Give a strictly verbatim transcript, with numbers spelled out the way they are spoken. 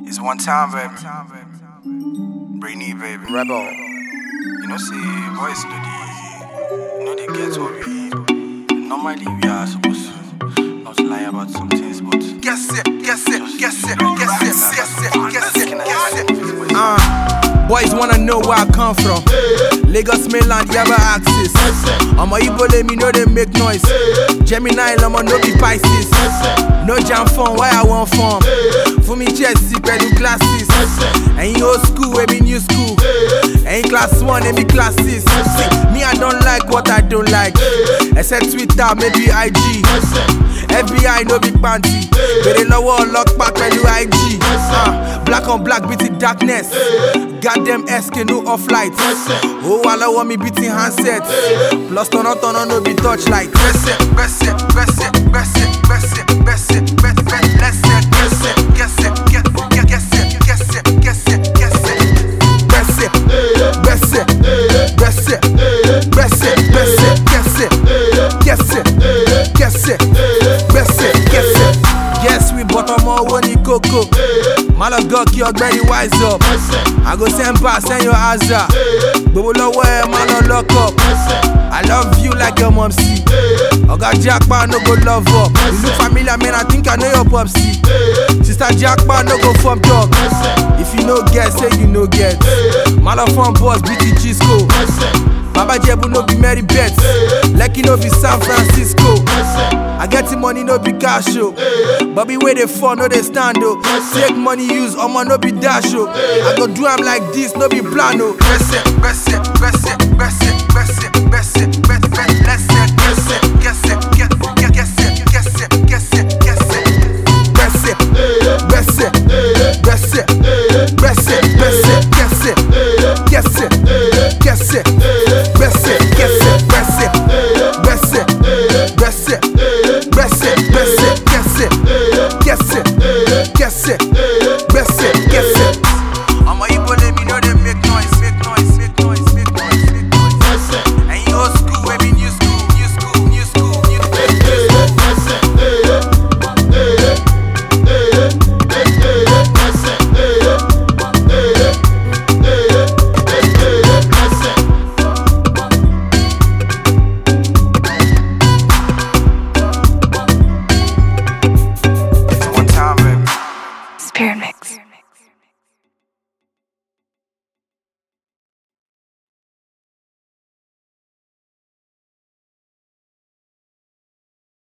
It's one time, baby. Brainy, baby. Rebel. You know, see, boys do the, you know, they get what we. Normally, we are supposed to not lie about some things, but Guess it, guess it, guess it, guess it, guess it, guess it, guess it. Uh, boys wanna know where I come from. Lagos mainland, Yaba axis. I'm a Igbo, let me know they make noise. Gemini, I'ma no be Pisces. No jam phone, why I want form. For me, Chelsea, pedal glasses. Ain't old school, ain't new school. Ain't class one, ain't be classes. See, me, I don't like what I don't like. Except Twitter, maybe I G. F B I, no big panty. But they know what lock back when you I G. Uh, black on black, beating darkness. Goddamn S K, no off lights. Oh, I love me beating handsets. Plus, turn on, turn on, no be touch light. Press it, press it, press it, press it, press it, press it, press it, press it, guess it, guess it, guess it, guess it, guess it, guess it, guess it. Press it, press it, press it, press it, press it, guess it, guess it, guess it, press it, guess it. Yes, we bought a more money cocoa. Malagok, your very wise up. I go send pass, send your answer. Bobo where man lock up. I love you like your mom see. Oga Jackman no go love up. You look familiar, man, I think I know your popsy. Sister Jackman no go from dog. If you no get, say you no get. Malafon boss beat the Chisco. Baba Jebu no be Mary Beth. Lucky no be San Francisco. I get the money no be cash show. Bobby where they fall no they stand up. Take money use Omo no be dash show. I go do am like this no be plano. Press it, press it, press it, press it, press it, press it, press it.